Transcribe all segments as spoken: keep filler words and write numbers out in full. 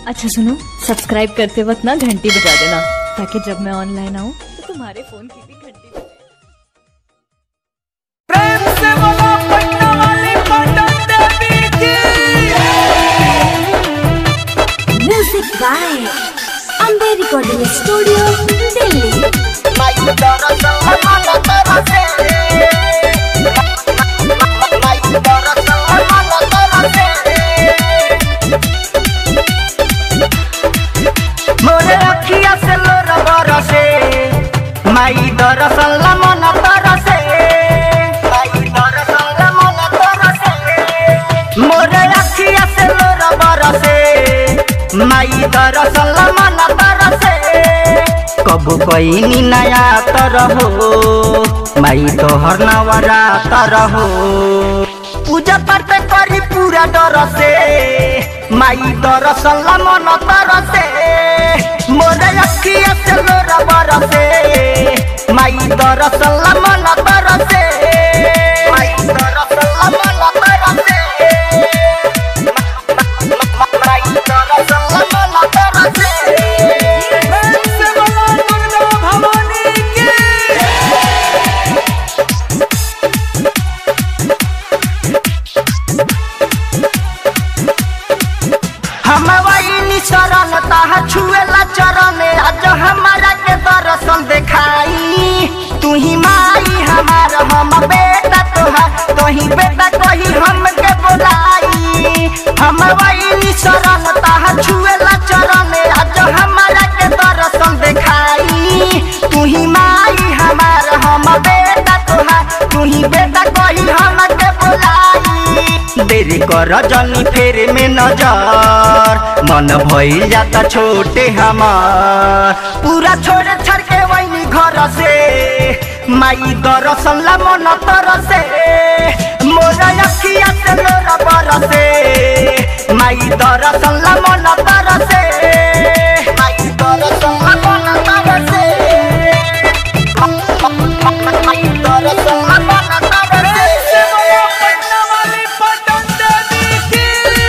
अच्छा सुनो, सब्सक्राइब करते वक्त ना घंटी बजा देना ताकि जब मैं ऑनलाइन आऊँ तो तुम्हारे फोन की भी घंटी बजे। प्रेम से बोलो पटना वाली पटन देवी की। Music by Ambe recording studio Delhi. मोरे अखिया से लोर बरसे माई दरसल मन तरसे माई दरसल मन तरसे मोरे अखिया से लोर बरसे माई दरसल मन तरसे कबू कोई नी नया तरहो माई तोहर नवरा तरहो पूजा पाठ करी पूरा डरसे माई दरसल मन तरसे मोरे अखिया से लोर बरसे माई दरसल मन तरसे माई दरसल मन तरसे माई दरसल मन तरसे प्रेम से बोलो दुर्गा भवानी की। हम वही शरण ताहा छुएला चरण आज हमारा के दर्शन देखाई तू ही माई हमार हम बेटा तोहार तोही बेटा कही हम के बोलाई हम वही शरण ताहा छुएला चरण आज हमारा के दर्शन देखाई तू ही माई हमार हम बेटा तोहार तू ही बेटा कही हम के बोलाई देरी कर जनी फेर में नजर मन भइल जाता छोटे हमार पूरा छोड़े छड़ के वही घर से माई दरसल मन तरसे मोरा अखिया से लोर बरसे माई दरसल मन तरसे माई दरसल मन तरसे माई दरसल मन तरसे पटना वाली पटन देवी की।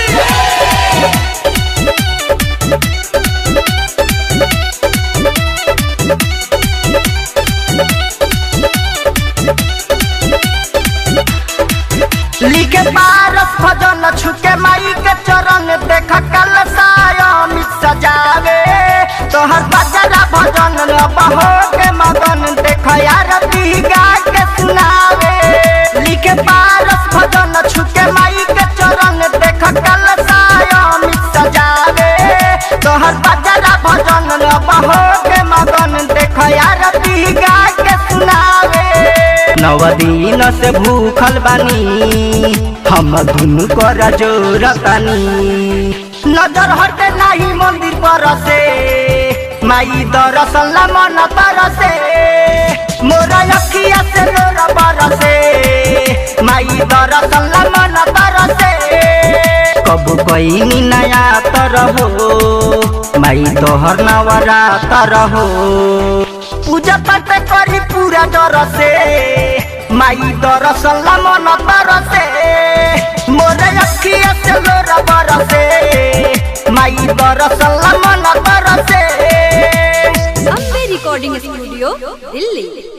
लिखे पारस भजन छुके माई के चरण देख कल सायमित सजावे तोहर बजरा भजन बहो के मगन देख आरती गा के सुनावे लिखे पारस भजन छुके माई के चरण देख कल सायमित सजावे तोहर बजरा भजन बहो के मगन देख आरती गा के सुनावे नव दिन से भूखल बानी हम दुनु कर जोरतानी नजर हटे नहीं मंदिर पर से माई दरसल मन तरसे मोरा अखिया से लोर बरसे माई दरसल मन तरसे कबू कोई नी नया तरहो माई तोहर नवरा तरहो पूजा पाठ करी पूरा डरसे माई दरसल मन तरसे मोरे अखिया से लोर बरसे माई दरसल मन तरसे अम्बे रिकॉर्डिंग स्टूडियो दिल्ली।